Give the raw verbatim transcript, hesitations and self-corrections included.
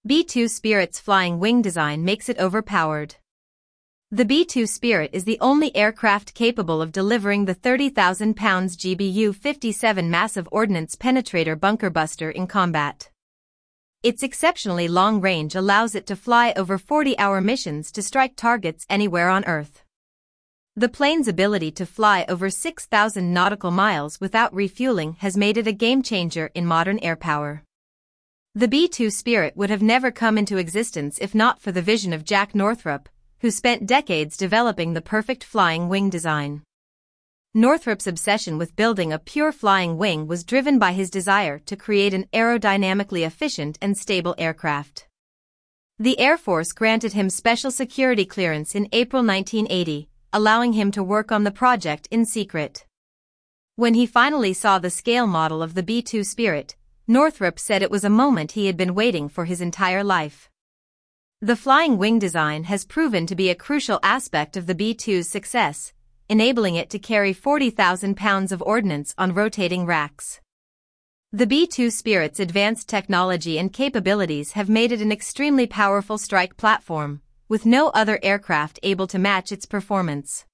B two Spirit's flying wing design makes it overpowered. The B two Spirit is the only aircraft capable of delivering the thirty thousand pounds G B U fifty-seven massive ordnance penetrator bunker buster in combat. Its exceptionally long range allows it to fly over forty-hour missions to strike targets anywhere on Earth. The plane's ability to fly over six thousand nautical miles without refueling has made it a game-changer in modern air power. The B two Spirit would have never come into existence if not for the vision of Jack Northrop, who spent decades developing the perfect flying wing design. Northrop's obsession with building a pure flying wing was driven by his desire to create an aerodynamically efficient and stable aircraft. The Air Force granted him special security clearance in April nineteen eighty, allowing him to work on the project in secret. When he finally saw the scale model of the B two Spirit, Northrop said it was a moment he had been waiting for his entire life. The flying wing design has proven to be a crucial aspect of the B two's success, enabling it to carry forty thousand pounds of ordnance on rotating racks. The B two Spirit's advanced technology and capabilities have made it an extremely powerful strike platform, with no other aircraft able to match its performance.